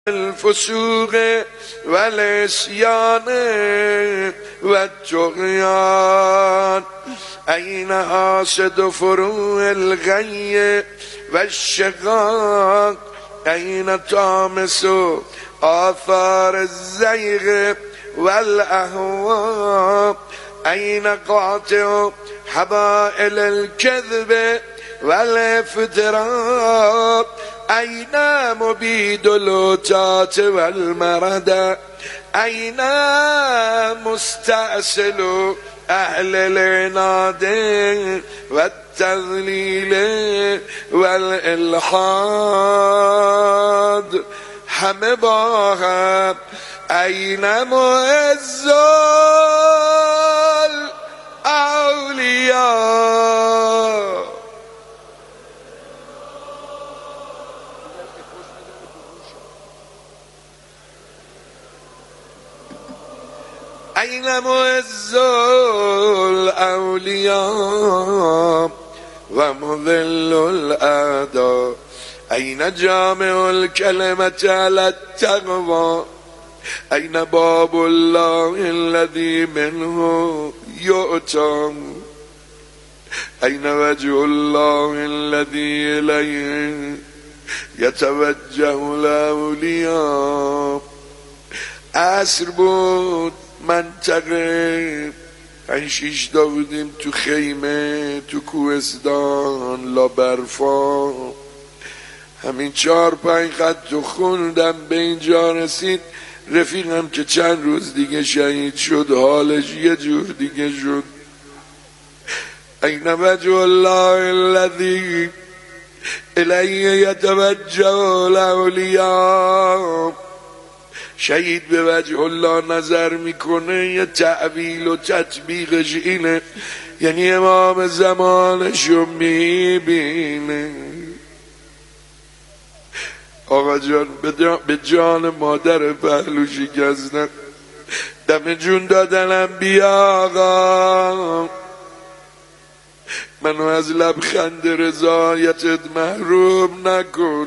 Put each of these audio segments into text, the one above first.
الفسوق والعصيان والطغيان أين حاسد فروع الغي والشقاق أين طامس آثار الزيغ والأهواء أين قاطع حبائل الكذب والافتراء أين مبيد اللوتات والمرد أين مستأصل أهل العناد والتذليل والإلحاد همه با هم أين معز الأولياء أين معز الأولياء ومذل الأعداء أين جامع الكلمة على التقوى أين باب الله الذي منه يؤتى أين وجه الله الذي إليه يتوجه الأولياء عصر بود منطقه 5-6 تا بودیم تو خیمه تو کوهستان لا برفا همین 4-5 خط تو خوندم به اینجا رسید رفیقم که چند روز دیگه شهید شد حالش یه جور دیگه شد این وجه الله الذی الیه یتوجه الاولیاء شهید به وجه الله نظر میکنه یه تعویل و تطبیقش اینه یعنی امام زمانشو میبینه آقا جان به جان مادر پهلو شکستن دم جون دادنم بیا آقا منو از لبخند رضایتت محروم نکن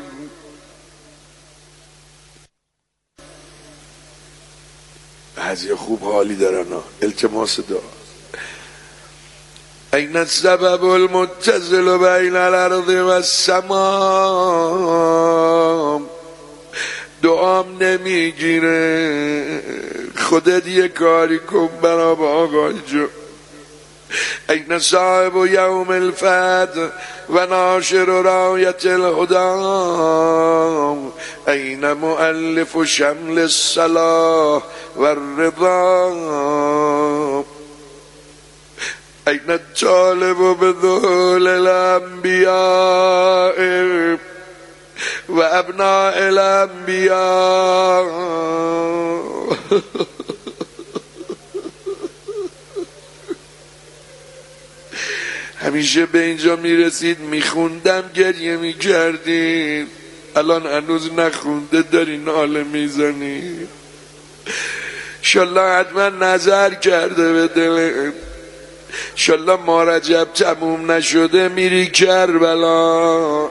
بعضی خوب حالی دارن التماس دعا این السبب المتصل بین الارض و السماء دعام نمیگیره خودت یه کاری کن برام آقای جو این صاحب یوم الفتح و ناشر رایت الهدى این مؤلف شمل الصلاح والرضا این الطالب بذول الانبیاء و ابناء الانبیاء همیشه به اینجا میرسید میخوندم گریه میکردید الان هنوز نخونده داری ناله میزنی انشالله حتما نظر کرده به دلت انشالله ما رجب تموم نشده میری کربلا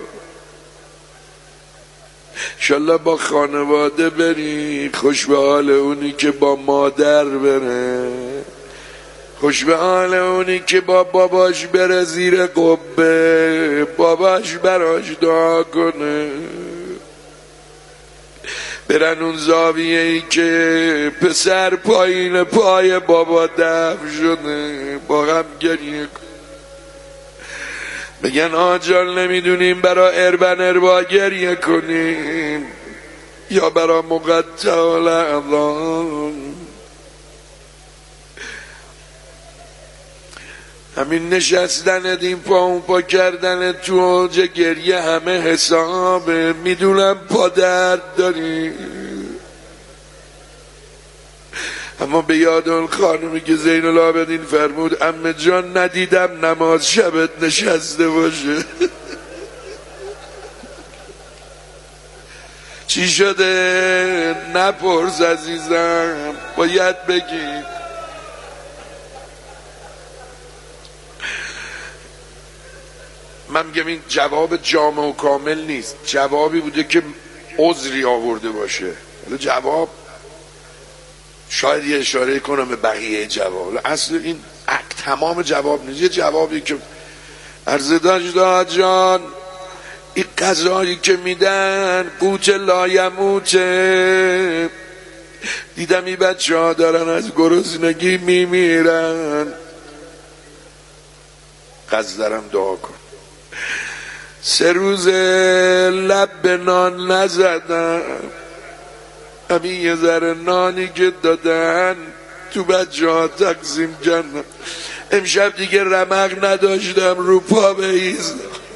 انشالله با خانواده بری خوش به حال اونی که با مادر بره خوش به حال اونی که با باباش بره زیر قبه باباش براش دعا کنه برن اون زاویه ای که پسر پایین پای بابا دفن شده با هم گریه کن بگن آجال نمیدونیم برا اربا گریه کنیم یا برا مقطع الاعضا همین نشستنت این پا اون پا کردنت تو اوج گریه همه حسابه میدونم پا درد داری اما به یاد اون خانمی که زین العابدین فرمود عمه جان ندیدم نماز شبت نشسته باشه چی شده نپرس عزیزم باید بگی من میگم این جواب جامع و کامل نیست، جوابی بوده که عذری آورده باشه. حالا جواب شاید یه اشاره کنم به بقیه جواب، اصل این تمام جواب نیست. یه جوابی که عرض داشت جان این غذایی که میدن قوت لایموته، دیدم این بچه ها دارن از گرسنگی میمیرن، قصدرم دعا کن. 3 روز لب به نان نزدم، همین یه ذره نانی که دادن تو بچه ها تقسیم کردم. امشب دیگه رمق نداشتم رو پا بایستم.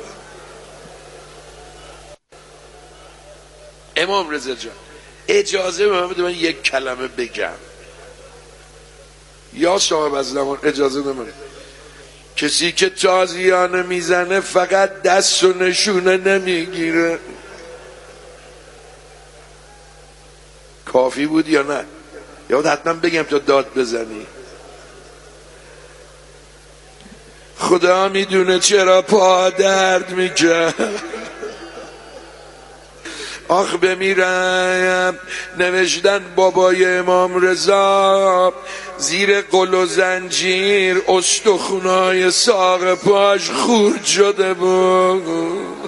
امام رضا جان اجازه به من بده من یک کلمه بگم. یا صاحب از زمان اجازه به من. کسی که تازیانه میزنه فقط دست و نشونه نمیگیره. کافی بود یا نه؟ یا حتما بگم تا داد بزنی؟ خدا میدونه چرا پا درد میکرد. آخ بمیرم. نوشتن بابای امام رضا زیر قل و زنجیر استخونای ساق پاش خورد شده بود.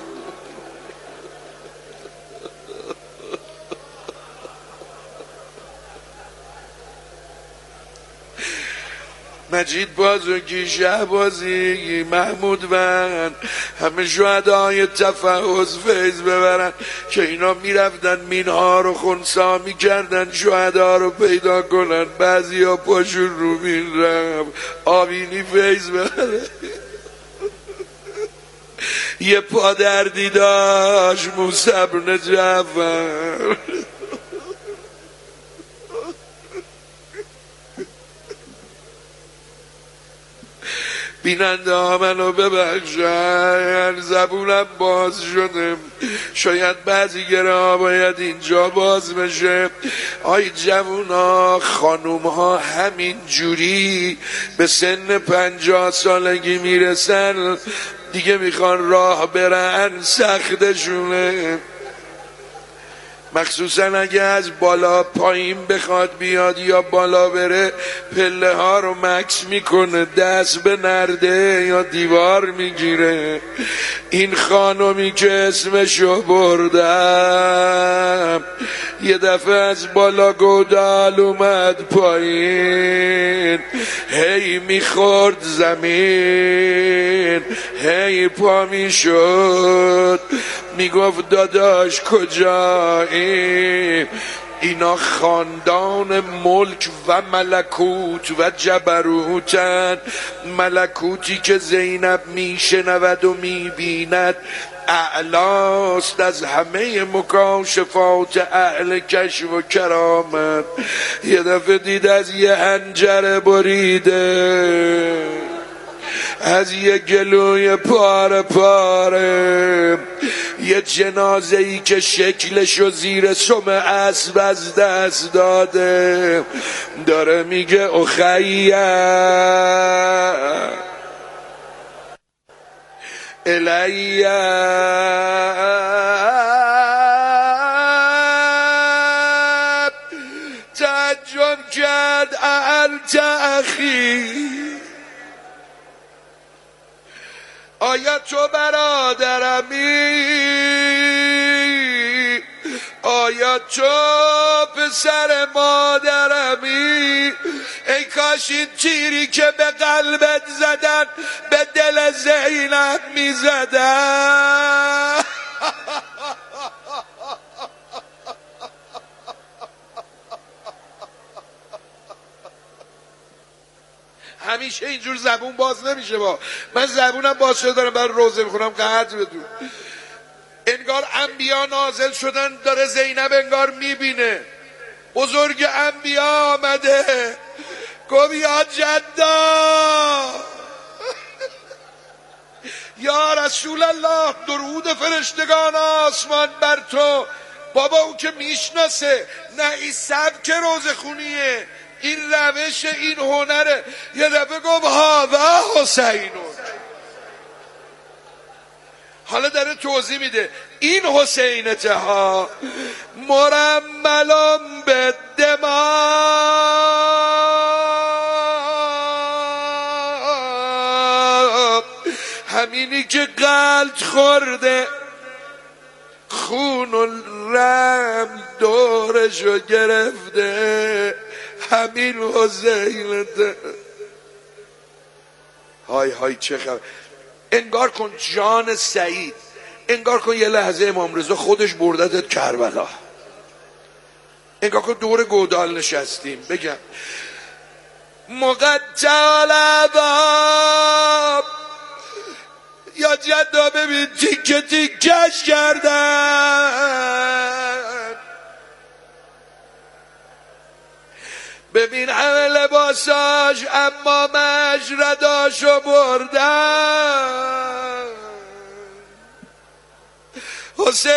مجید بازرگی، شهبازی، محمود وند، همه شهدای تفحص فیض ببرن که اینا میرفتن مینها رو خونسا میکردن شهدا رو پیدا کنن. بعضی ها پاشون رو مین رفت آبینی فیض ببرن. یه پادردی داشت موسی بن جعفر، بیننده ها منو ببخشن زبونم باز شده، شاید بعضی گره ها باید اینجا باز بشه. آی جوونا خانوم ها همین جوری به سن 50 سالگی میرسن دیگه میخوان راه برن سختشونه، مخصوصا اگه از بالا پایین بخواد بیاد یا بالا بره پله ها رو مکس میکنه، دست به نرده یا دیوار میگیره. این خانومی که اسمشو بردم یه دفعه از بالا گودال اومد پایین، هی میخورد زمین هی پا میشد، میگفت داداش کجایی؟ اینا خاندان ملک و ملکوت و جبروتن، ملکوتی که زینب میشنود و میبیند اعلاست از همه مکاشفات اهل کشف و کرامت. یه دفعه دید از یه حنجره بریده، از یه گلوی پاره پاره، یه جنازه ای که شکلشو زیر سم اسب از دست داده، داره میگه اخیه الیه تعجب کرد انت اخی، آیا تو برادرمی؟ آیا تو پسر مادرمی؟ ای کاش این تیری که به قلبت زدن به دل زینب میزدن. همیشه اینجور زبون باز نمیشه. من زبونم باز شده دارم برای روزه میخونم قدر بدون. انگار انبیا نازل شدن، داره زینب انگار میبینه بزرگ انبیا آمده، گفت یا جدا یا رسول الله درود فرشتگان آسمان بر تو. بابا اون که میشناسه، نه این سبک روزه خونیه، این روش، این هنره. یه دفعه گفت هاذا حسینون. حالا داره توضیح میده این حسین تها مرملم به دماغ، همینی که قلب خورده خون و رم دورشو گرفته، همین حسینته. های های چه خبر. انگار کن جان سعید، انگار کن یه لحظه امام رضا خودش بردتت کربلا، انگار کن دور گودال نشستیم. بگم مقطع العذاب یا جدا ببین تیکه تیکش کردن، ببین همه لباساش اما مجرداشو بردن. حسین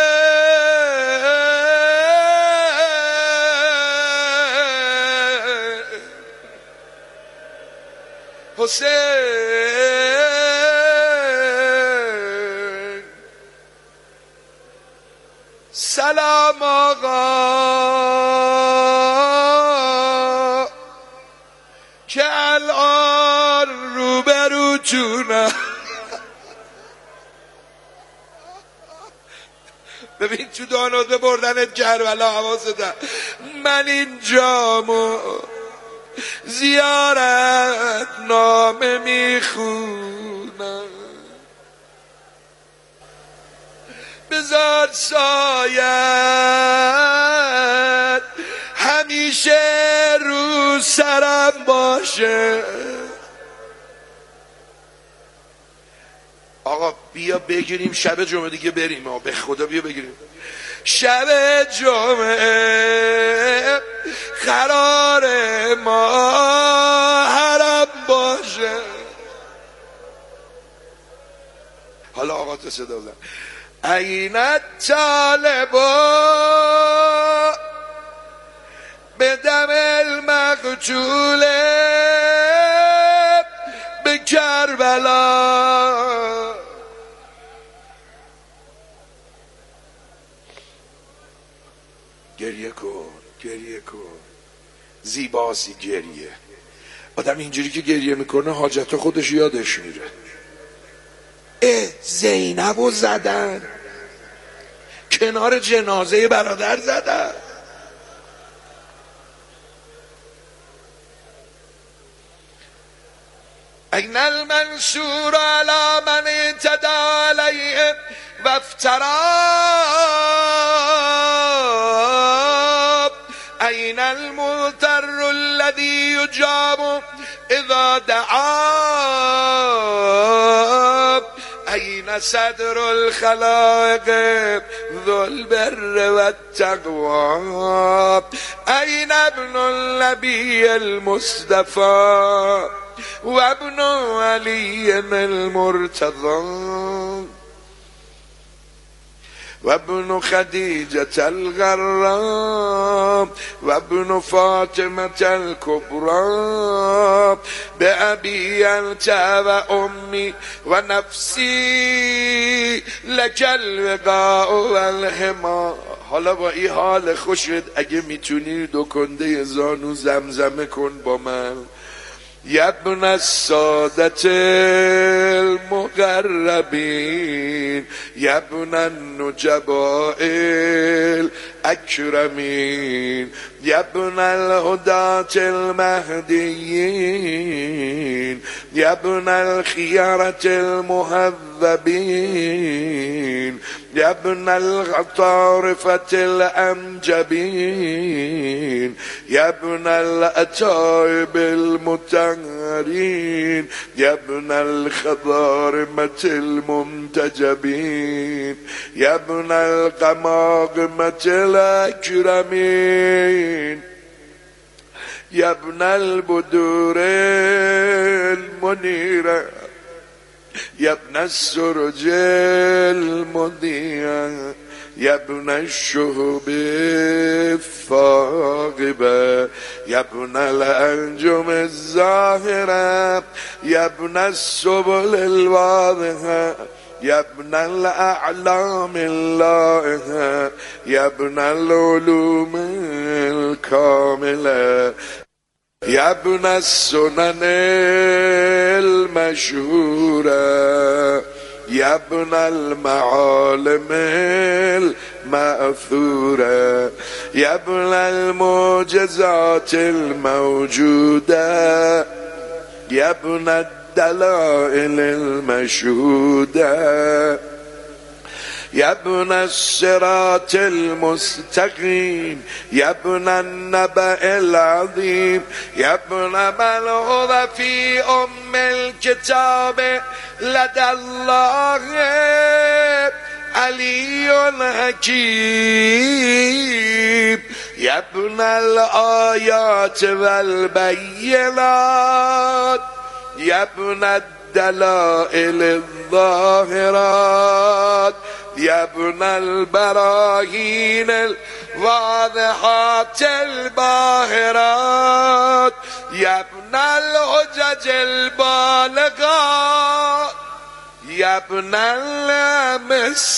حسین سلام آقا که الان روبروتونم. ببین تو دانوده بردنت کربلا، حواست من اینجامو زیارت نامه میخونم، بذار سایت همیشه رو سرم باشه. آقا بیا بگیریم شب جمعه دیگه بریم، به خدا بیا بگیریم شب جمعه قرار ما حرم باشه. حالا آقا تو صدا بزن. این طالبا به دم المقتول به کربلا، گریه کن گریه کن، زیباسی گریه. آدم اینجوری که گریه میکنه حاجت خودش یادش میره. زینبو زدن کنار جنازه برادر زدن. این المنصور على من اعتدى علیه و افترا، این المضطر الذي يجاب اذا دعا، این صدر الخلائق ذو البر والتقوى، این ابن النبي المصطفى و ابن علی المرتضى و ابن خدیجة الغراء و ابن فاطمة الكبرى بأبي أنت و أمي و نفسی لك الوقاء والحما. حالا با این حال خوشت اگه میتونی دو کنده زانو زمزمه کن با من. ابن السادة المقربين ابن النجباء الأكرمين ابن الهداة المهديين ابن الخيارة المهذبين ابن الطارفة الأمجبين ابن الأتائب المطهرين ابن الخضارمة المنتجبين ابن القماقمة الأكرمين ابن البدور المنيرة ابن السرج المضيئة ابن الشهب الثاقبة ابن الأنجم الزاهرة ابن السبل الواضحة يا ابن الأعلام الله يا ابن العلوم الكاملة يا ابن السنن المشهورة يا ابن المعالم المأثورة يا ابن المعجزات الموجودة يا ابن الدلائل المشهودة يا ابن الصراط المستقيم يا ابن النبأ العظيم يا ابن من هو في أم الكتاب لدى الله علي حكيم يا ابن الآيات والبينات يا ابن الدلائل الظاهرات يا ابن البراهين الواضحات الباهرات يا ابن الحجج البالغات يا ابن الأم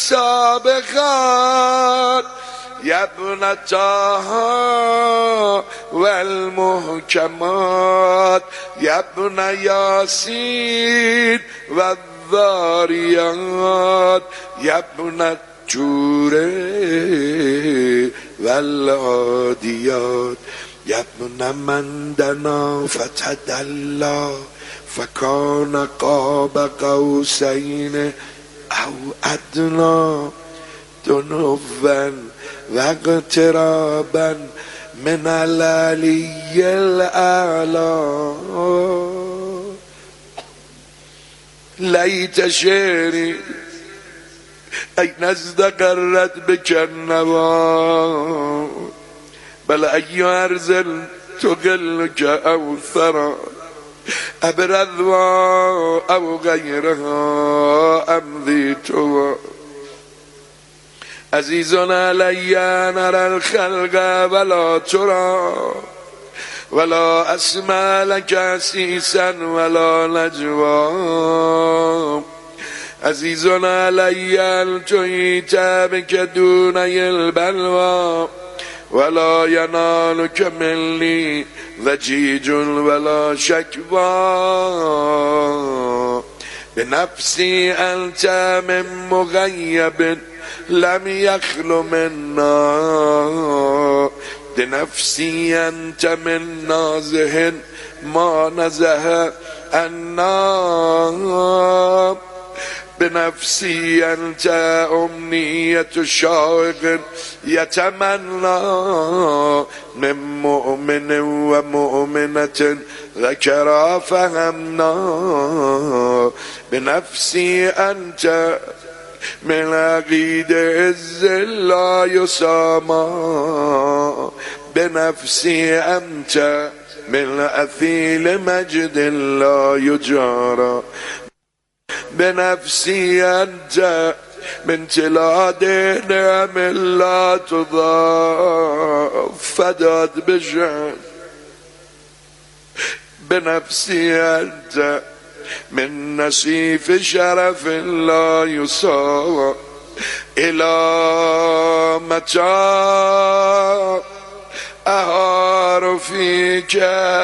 السابقات يا ابن طه والمحكمات يا ابن ياسين والذاريات يا ابن الطور والعاديات يا ابن من دنا فتدلى فكان قاب قوسين أو أدنى دنوا واقترابا من العلي الأعلى ليت شعري أين استقرت بك النوى بل أي أرض تقلك أو ثرى أبرذوا أو غيرها أمضي توى عزيز علي نرى الخلق ولا ترى ولا أسمع لك عسيسا ولا نجوى عزيز علي التهيت بك دون البلوى ولا ينالك مني ضجيج ولا شكوى بنفسي أنت من مغيب لم يخل منا بنفسي أنت من نازه ما نزه عنا بنفسي أنت أمنية شوق يتمنى من مؤمن ومؤمنة ذكرى فهمنا بنفسي أنت من عقيد عز لا يسامى بنفسي أنت من أثيل مجد لا يجارى بنفسي أنت من تلاد نعم لا تضاف فداد بجان بنفسي أنت من نسيف شرف لا يساوى إلى متى أهار فيك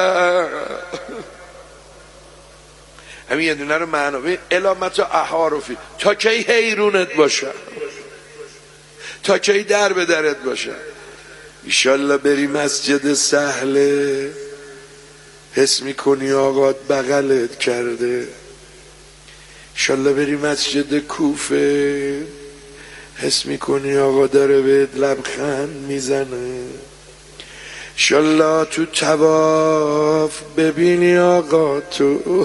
همین یه دونه رو معنی الامت احارفی تا کی حیرونت باشم تا کی در به درت باشم ایشالله بری مسجد سهله حس میکنی آقات بغلت کرده ایشالله بری مسجد کوفه حس میکنی آقا داره بهت لبخند میزنه ایشالله تو طواف ببینی آقا تو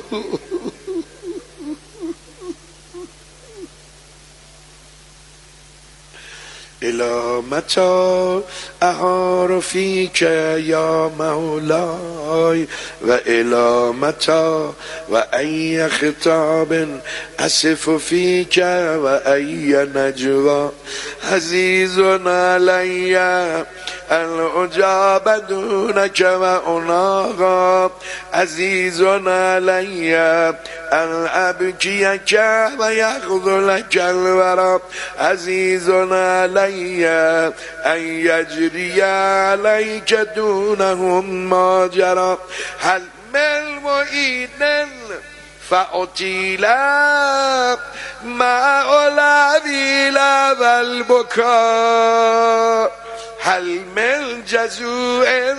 إلى متى أهار فيك يا مولاي وإلى متى وأي خطاب أسف فيك وأي نجوى عزيز علي أن أجاب دونك وأناغا عزيز علي أن أبكيك ويخذلك الورى عزيز علي أن يجري عليك دونهم ما جرى هل من معين فأطيلا ما أولادي والبكاء هل من جزوء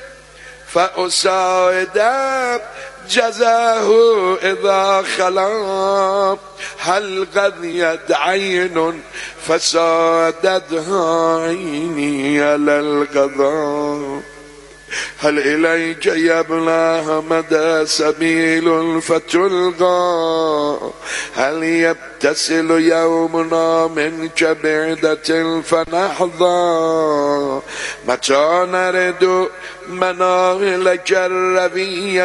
فأساعد جزاه إذا خلا هل غذيت عين فسادتها عيني على القضاء هل إليك يا ابن أحمد سبيل فتلقى هل يبتسل يومنا منك بعدة فنحظى متى نرد مناهلك الربية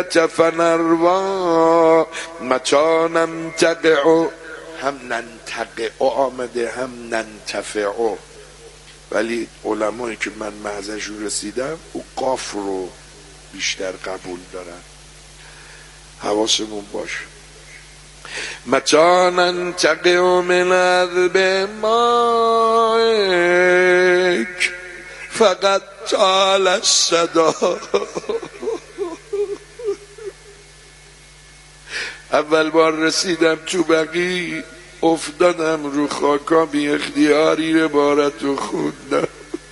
فنروى متى ننتقع هم ننتقع آمده هم ننتفع ولی علمایی که من محضشون رسیدم او قاف رو بیشتر قبول دارن حواسمون باش متى ننتقع من عذب مایک فقط طال الصدا اول بار رسیدم تو بقی افتادم رو خاکا بی اختیاری عبارتو خوندم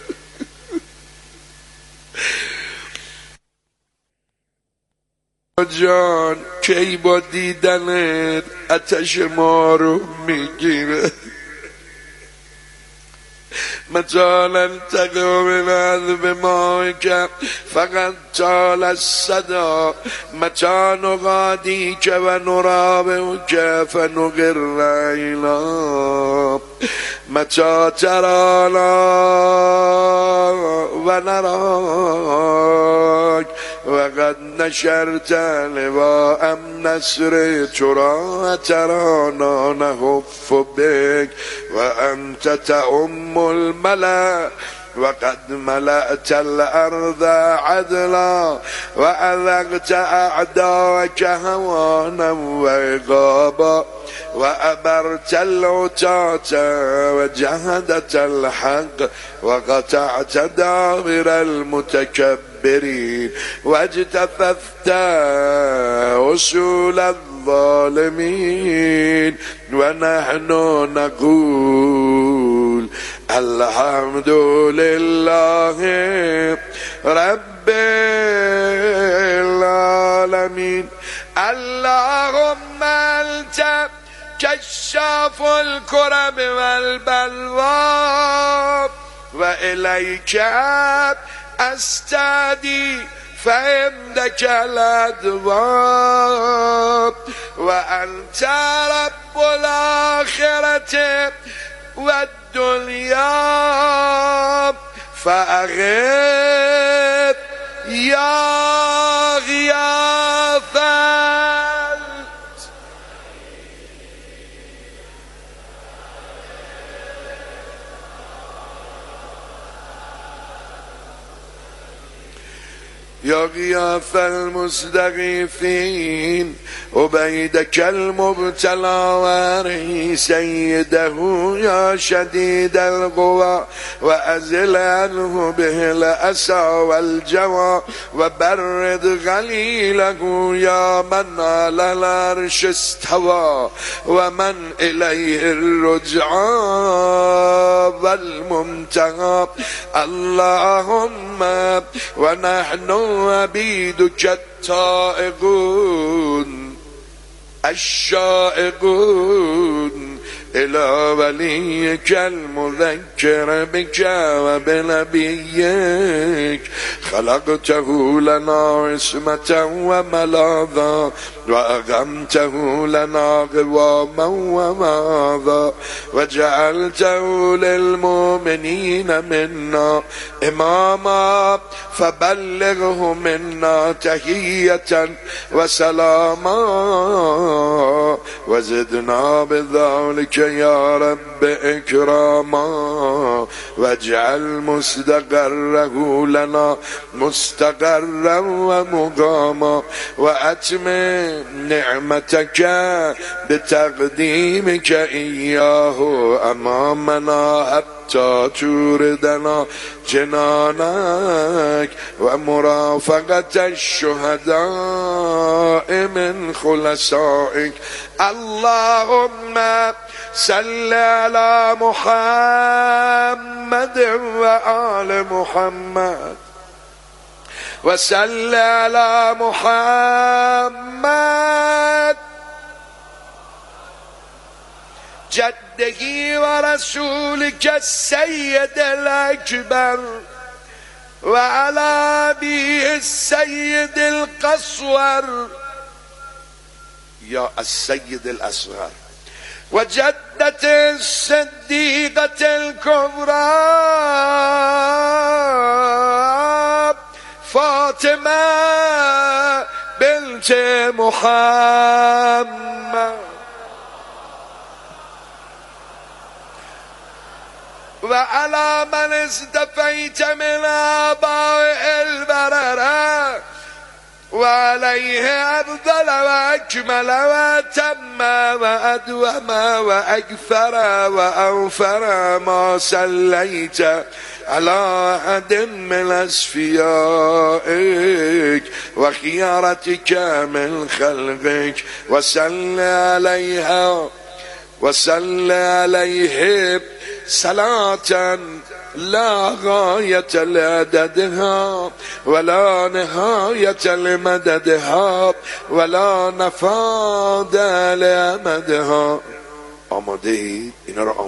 جان کی با دیدنت آتش ما رو میگیره متى ننتقع من عذب مایک فقط طال الصدا متى نغاديك ونرابعك فنغر إلى متى ترانا ونراك وقد نشرت لواء النصر ترى ترانا نهف بك وأنت تأم الملا وقد ملأت الأرض عدلا وأذقت أعداءك هوانا وعقابا وأبرت العتاة وجهدت الحق وقطعت دابر المتكبرين واجتثثت أصول الظالمين ونحن نقول الحمد لله رب العالمين اللهم أنت كشاف الكرب والبلوى وإليك أستدي فعندك الأدواب وأنت رب الآخرة والدنيا فأغث يا غياث يا غياث المستغيثين عبيدك المبتلى واري سيده يا شديد القوى وأزل عنه به الأسى والجوى وبرد غليله يا من على العرش استوى ومن إليه الرجعى والمنتهى اللهم ونحن عبيدك التائقون الشائقون إلى وليك المذكر بك وبنبيك خلقته لنا عصمة وملاذا وأقمته لنا قواما وماذا وجعلته للمؤمنين منا إماما فبلغه منا تحية وسلاما وزدنا بذلك يا رب إكراما واجعل مستقره لنا مستقرا ومقاما وأتمم نعمتك بتقديمك إياه أمامنا حتى توردنا جنانك ومرافقة الشهداء من خلصائك. اللهم صل على محمد وآل محمد وصل على محمد جده ورسولك السيد الأكبر وعلى أبيه السيد القصور يا السيد الأصغر وجدة الصديقة الكبرى فاطمة بنت محمد وعلى من استفيت من آباء البررة وعليه أفضل وأكمل وأتم وأدوم وأكثر وأوفر ما صليت على أحد من أصفيائك وخيارتك من خلقك وصل عليه صلاة لا غاية لعددها ولا نهاية لمددها ولا نفاد لأمدها. آماده اید اینا رو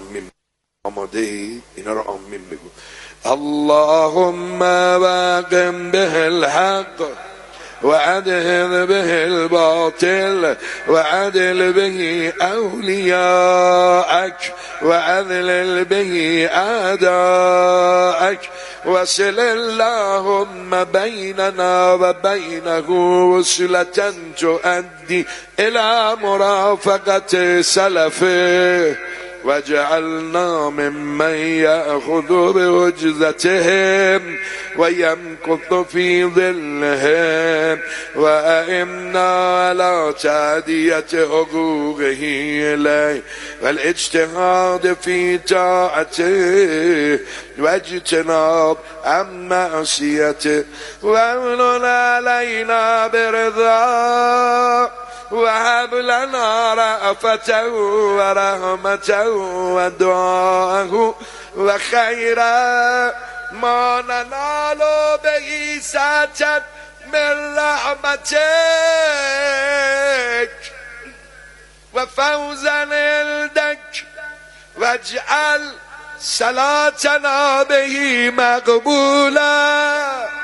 آمین بگو. اللهم واقم به الحق وعدل به الباطل وعدل به أولياءك وعدل به أعداءك وصل اللهم بيننا وبينه وصلة تؤدي إلى مرافقة سلفه وجعلنا ممن يأخذ بوجزتهم ويمكث في ظلهم وأئمنا على تعدية حقوقه إليه والاجتهاد في طاعته واجتناب عن معصيته وامن علينا برضاه وهب لنا رأفته ورحمته ودعاءه وخيرا ما ننال به ساعة من رحمتك وفوزا عندك واجعل صلاتنا به مقبولا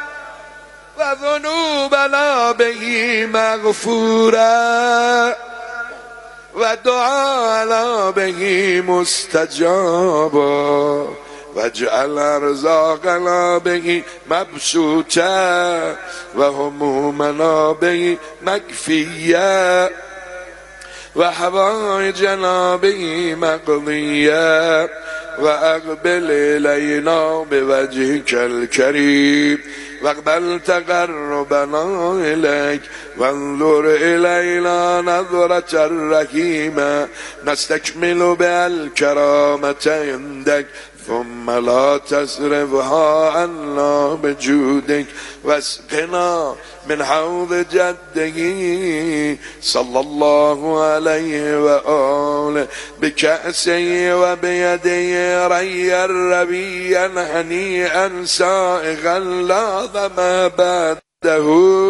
وذنوبنا به مغفورا ودعانا به مستجابا واجعل ارزاقنا به مبسوطا وهمومنا به مكفيا وحوائجنا به مقضيا وأقبل إلينا بوجهك الكريم واقبل تقربنا إليك وانظر إلينا نظرة رحيمة نستكمل بها الكرامة عندك ثم لا تصرفها عنا بجودك واسقنا من حوض جده صلى الله عليه وآله بكأسه وبيده ريا ربيا هنيئا سائغا لا ظما بعده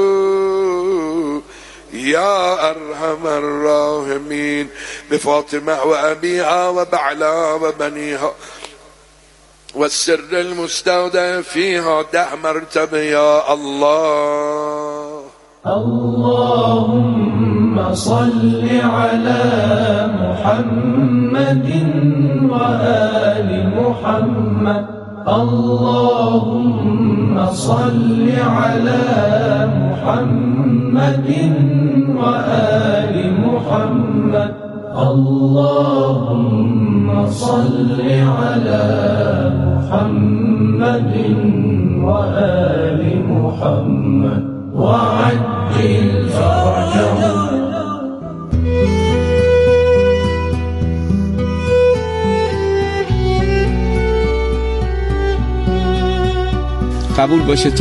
يا أرحم الراحمين بفاطمة وأبيها وبعلها وبنيها والسر المستودع فيها دع مرتب يا الله. اللهم صل على محمد وآل محمد. اللهم صل على محمد وآل محمد اللهم صل على محمد وآل محمد وعجل فرجهم. قبول باشه